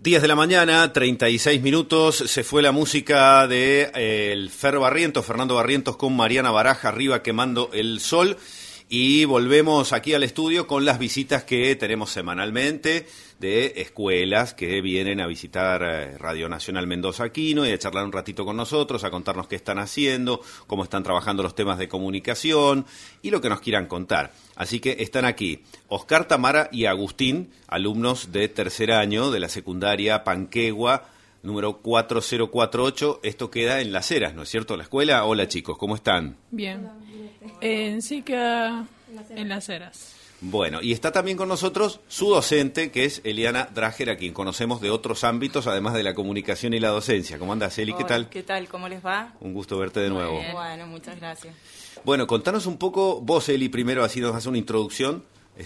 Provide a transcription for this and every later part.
10 de la mañana, 36 minutos, se fue la música de el Fernando Barrientos con Mariana Baraja, Arriba quemando el sol, y volvemos aquí al estudio con las visitas que tenemos semanalmente de escuelas que vienen a visitar Radio Nacional Mendoza Aquino y a charlar un ratito con nosotros, a contarnos qué están haciendo, cómo están trabajando los temas de comunicación y lo que nos quieran contar. Así que están aquí Oscar, Tamara y Agustín, alumnos de tercer año de la secundaria Panquegua, número 4048. Esto queda en Las Heras, ¿no es cierto? La escuela. Hola chicos, ¿cómo están? Bien. Sí queda en Las Heras. Bueno, y está también con nosotros su docente, que es Eliana Drager, a quien conocemos de otros ámbitos, además de la comunicación y la docencia. ¿Cómo andas, Eli? ¿Qué tal? ¿Qué tal? ¿Cómo les va? Un gusto verte de nuevo. Bien. Bueno, muchas gracias. Bueno, contanos un poco, vos, Eli, primero, así nos hace una introducción.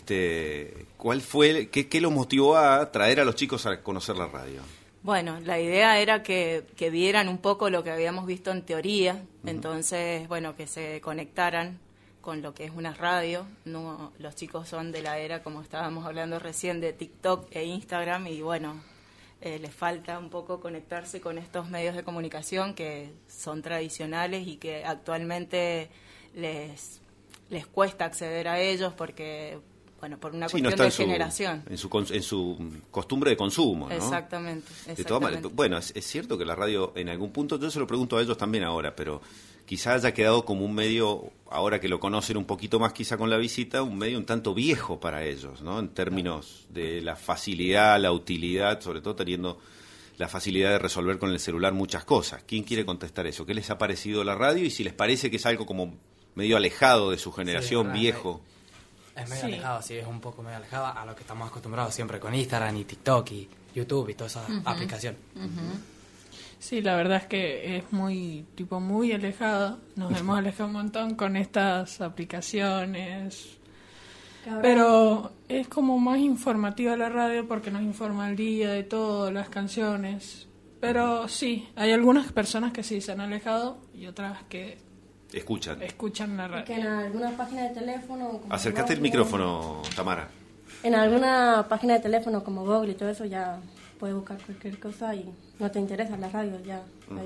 ¿Cuál fue, qué los motivó a traer a los chicos a conocer la radio? Bueno, la idea era que vieran un poco lo que habíamos visto en teoría, entonces, bueno, que se conectaran con lo que es una radio. No, los chicos son de la era, como estábamos hablando recién, de TikTok e Instagram, y bueno, les falta un poco conectarse con estos medios de comunicación que son tradicionales y que actualmente les cuesta acceder a ellos porque, bueno, por una cuestión de generación. En su costumbre de consumo, ¿no? Exactamente. De todas maneras, bueno, es cierto que la radio en algún punto, yo se lo pregunto a ellos también ahora, pero quizá haya quedado como un medio, ahora que lo conocen un poquito más quizá con la visita, un medio un tanto viejo para ellos, ¿no? En términos de la facilidad, la utilidad, sobre todo teniendo la facilidad de resolver con el celular muchas cosas. ¿Quién quiere contestar eso? ¿Qué les ha parecido la radio? Y si les parece que es algo como medio alejado de su generación, sí, viejo. Es medio alejado, sí, es un poco medio alejado a lo que estamos acostumbrados siempre con Instagram y TikTok y YouTube y toda esa aplicación. Sí, la verdad es que es muy alejado. Nos hemos alejado un montón con estas aplicaciones. Pero es como más informativa la radio porque nos informa el día de todo, las canciones. Pero sí, hay algunas personas que sí se han alejado y otras que escuchan la radio. Que en algunas páginas de teléfono... Acércate el micrófono, Tamara. En alguna página de teléfono como Google y todo eso ya puedes buscar cualquier cosa y no te interesa la radio, ya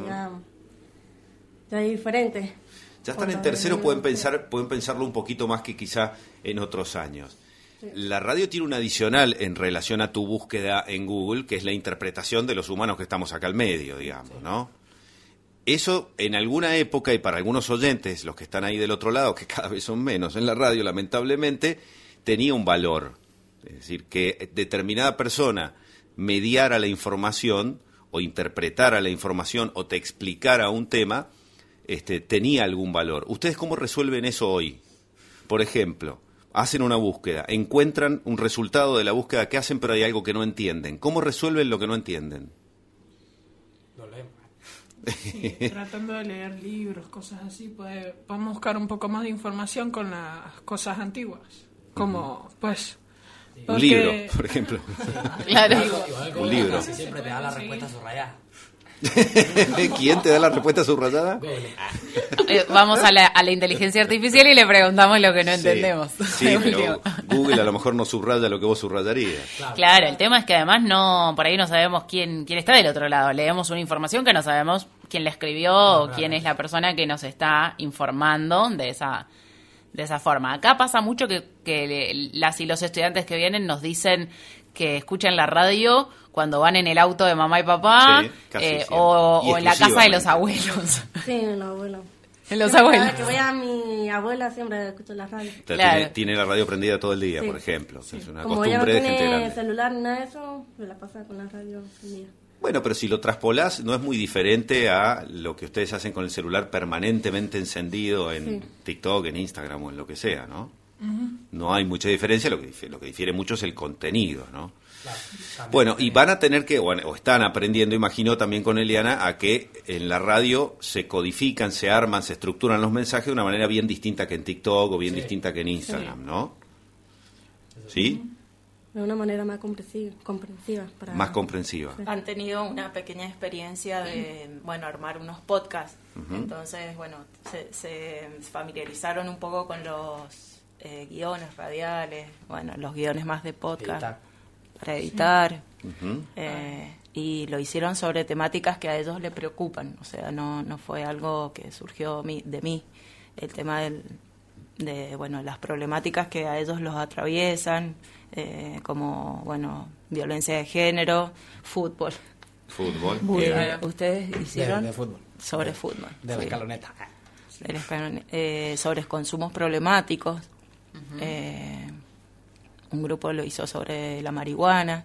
es diferente. Ya están en tercero, pueden pensarlo un poquito más que quizá en otros años. Sí. La radio tiene un adicional en relación a tu búsqueda en Google, que es la interpretación de los humanos que estamos acá al medio, digamos, ¿no? Eso en alguna época, y para algunos oyentes, los que están ahí del otro lado, que cada vez son menos en la radio, lamentablemente, tenía un valor. Es decir, que determinada persona mediara la información, o interpretara la información, o te explicara un tema, tenía algún valor. ¿Ustedes cómo resuelven eso hoy? Por ejemplo, hacen una búsqueda, encuentran un resultado de la búsqueda que hacen, pero hay algo que no entienden. ¿Cómo resuelven lo que no entienden? Lo leemos. Sí, tratando de leer libros, cosas así, podemos buscar un poco más de información con las cosas antiguas, como un libro, por ejemplo. Claro. Un libro. Casi siempre te da la respuesta subrayada. ¿Quién te da la respuesta subrayada? Vamos a la inteligencia artificial y le preguntamos lo que no entendemos. Sí, pero Google a lo mejor no subraya lo que vos subrayarías. Claro, el tema es que además por ahí no sabemos quién está del otro lado. Leemos una información que no sabemos quién la escribió o quién es la persona que nos está informando de esa forma. Acá pasa mucho que las y los estudiantes que vienen nos dicen que escuchan la radio cuando van en el auto de mamá y papá, o en la casa de los abuelos. Sí, en los abuelos. En los abuelos. Cada que voy a mi abuela siempre escucho la radio. Claro. Tiene la radio prendida todo el día, por ejemplo. Sí. Es una como costumbre ella de no gente tiene grande. celular ni nada de eso, me la pasa con la radio prendida. Bueno, pero si lo traspolás, no es muy diferente a lo que ustedes hacen con el celular permanentemente encendido en TikTok, en Instagram o en lo que sea, ¿no? No hay mucha diferencia, lo que difiere mucho es el contenido, ¿no? Claro, bueno, y van a tener que, o están aprendiendo, imagino, también con Eliana, a que en la radio se codifican, se arman, se estructuran los mensajes de una manera bien distinta que en TikTok o bien distinta que en Instagram, ¿no? ¿Sí? De una manera más comprensiva. Más comprensiva. Sí. Han tenido una pequeña experiencia de, armar unos podcasts. Entonces, se familiarizaron un poco con los guiones radiales, los guiones más de podcast. para editar. Ujú. Y lo hicieron sobre temáticas que a ellos les preocupan, o sea, no fue algo que surgió de mí, el tema de bueno, las problemáticas que a ellos los atraviesan, como, bueno, violencia de género, fútbol. Fútbol. ¿Ustedes hicieron? De fútbol. Sobre fútbol. De la sí. escaloneta. Sobre consumos problemáticos. Un grupo lo hizo sobre la marihuana.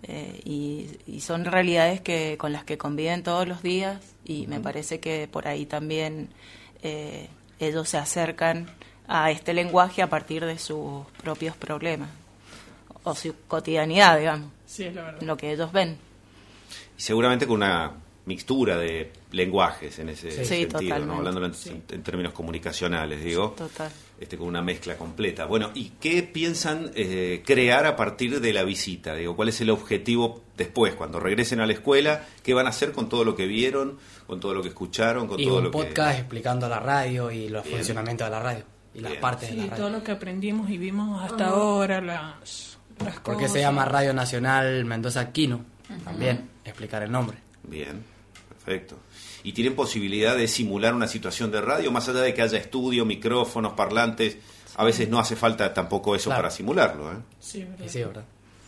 Y son realidades con las que conviven todos los días, y me parece que por ahí también ellos se acercan a este lenguaje a partir de sus propios problemas o su cotidianidad, digamos, Sí, es la verdad. lo que ellos ven. Y seguramente con una mixtura de lenguajes en ese Sí, sentido, totalmente. ¿no? Hablando en términos comunicacionales, digo. Total. Con una mezcla completa. Bueno, ¿y qué piensan crear a partir de la visita? Digo, ¿cuál es el objetivo después, cuando regresen a la escuela? ¿Qué van a hacer con todo lo que vieron, con todo lo que escucharon, con Y todo un lo podcast explicando la radio y los Bien. funcionamientos de la radio y las Bien. partes de Sí, la radio. todo lo que aprendimos y vimos hasta ahora, las ¿Por qué cosas. se llama Radio Nacional Mendoza Quino? También explicar el nombre. Bien, perfecto. ¿Y tienen posibilidad de simular una situación de radio, más allá de que haya estudio, micrófonos, parlantes? A veces no hace falta tampoco eso Claro. para simularlo, ¿eh? Sí, verdad. Y sí, ¿verdad?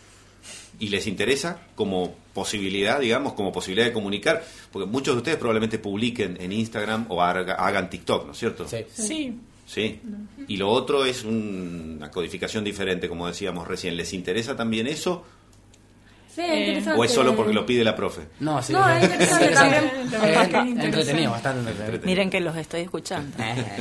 ¿Y les interesa como posibilidad, digamos, como posibilidad de comunicar? Porque muchos de ustedes probablemente publiquen en Instagram o hagan TikTok, ¿no es cierto? Sí. Sí, Sí. Y lo otro es una codificación diferente, como decíamos recién. ¿Les interesa también eso? Sí, es interesante. ¿O es solo porque lo pide la profe? No, sí. No, es interesante también. la verdad que es entretenido, interesante. bastante entretenido. Miren que los estoy escuchando.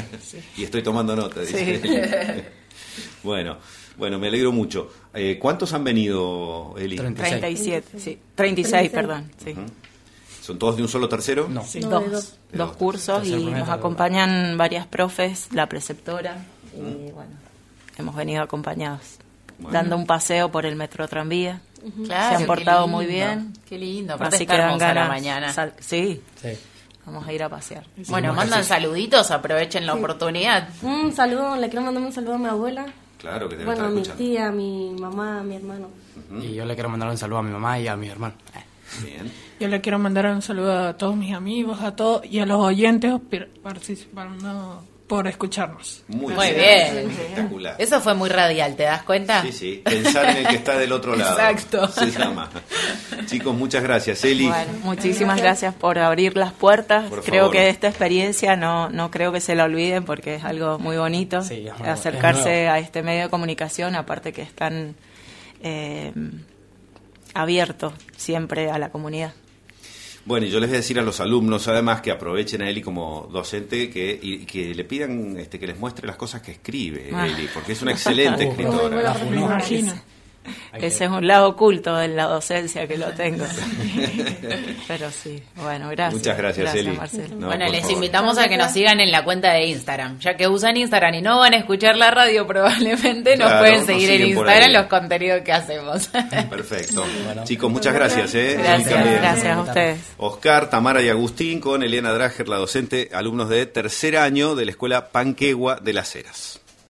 Y estoy tomando nota, dice. Bueno, me alegro mucho. ¿Cuántos han venido, Eli? 37, sí. 36, perdón. Sí. Ujú. ¿Son todos de un solo tercero? No. Sí. No, de Dos dos. cursos, Tercer, y primer, nos tercer. acompañan varias profes, la preceptora, y bueno, hemos venido acompañados, Bueno. dando un paseo por el metro tranvía. Claro, Se han qué portado lindo, muy bien. Qué lindo, aparte Así está que dan hermosa la ganas. mañana. Sí, Sí. vamos a ir a pasear. Bueno, mandan saluditos, aprovechen la oportunidad. Un saludo, le quiero mandar un saludo a mi abuela. Claro que deben Bueno, a estar mi escuchando. tía, a mi mamá, a mi hermano. Y yo le quiero mandar un saludo a mi mamá y a mis hermanos. Bien. Yo le quiero mandar un saludo a todos mis amigos, a todos y a los oyentes participando por escucharnos. Muy Muy bien. Espectacular. Eso fue muy radial, ¿te das cuenta? Sí, sí. Pensar en el que está del otro lado. Exacto. Se llama. Chicos, muchas gracias. Eli. Bueno, muchísimas gracias por abrir las puertas. Por Creo favor. que esta experiencia no creo que se la olviden, porque es algo muy bonito. Sí, es nuevo, acercarse es nuevo. a este medio de comunicación, aparte que es tan abierto siempre a la comunidad. Bueno, y yo les voy a decir a los alumnos, además, que aprovechen a Eli como docente y que le pidan que les muestre las cosas que escribe Eli, porque es una excelente escritora. La Me funó. imagino. Ese es un lado oculto de la docencia que lo tengo. Pero sí, bueno, gracias. Muchas gracias, Eli. Marcelo. No, Bueno, por les favor. invitamos a que nos sigan en la cuenta de Instagram. Ya que usan Instagram y no van a escuchar la radio, probablemente nos Claro, pueden nos seguir en siguen por Instagram ahí. los contenidos que hacemos. Perfecto. Bueno. Chicos, muchas gracias. Gracias, También. gracias a ustedes. Oscar, Tamara y Agustín con Eliana Drager, la docente, alumnos de tercer año de la Escuela Panquegua de Las Heras.